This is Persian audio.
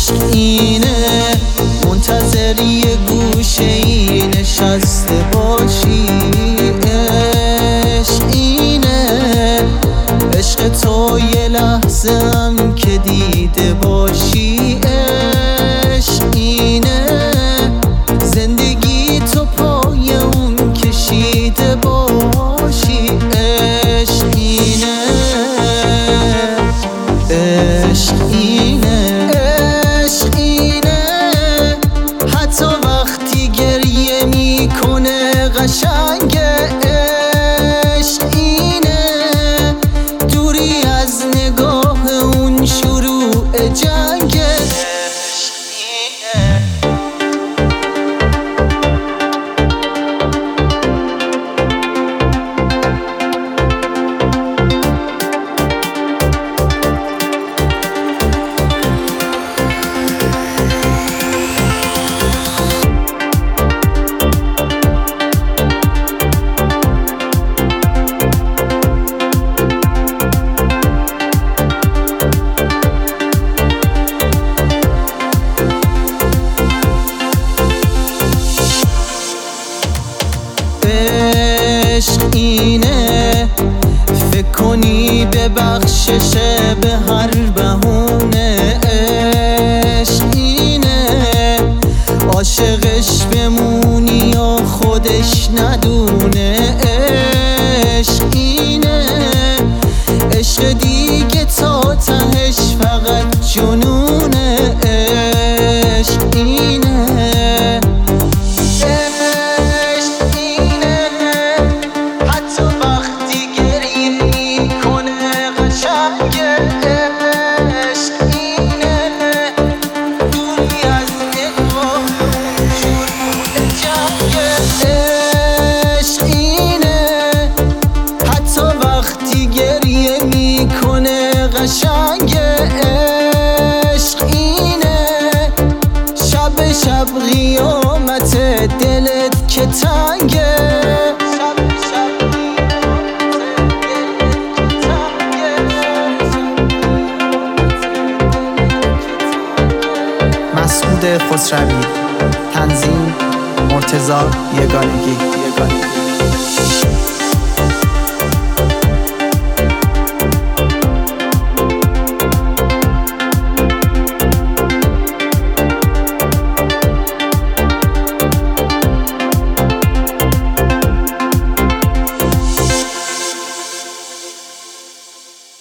عشق اینه، منتظر یه گوشه ای نشسته باشی. عشق اینه، عشق تو یه لحظه هم که دیده باشی. عشق اینه، زندگی تو پای اون کشیده باشی. عشق اینه، عشق اینه، عشق اینه، حتی وقتی گریه میکنه قشنگه. عشق اینه، دوری از نگاه اون شروع جنگه. عشق اینه. عشق اینه، فکر کنی به بخشش به هر بهونه. عشق اینه، عاشقش بمونی یا خودش ندونه. عشق اینه، عشق دیگه تا تهش فقط جنونه. عشق اینه، قشنگه. عشق اینه، شب شب قیامت دلت که تنگه. مسعود خسروی، تنظیم مرتضی یگانگی.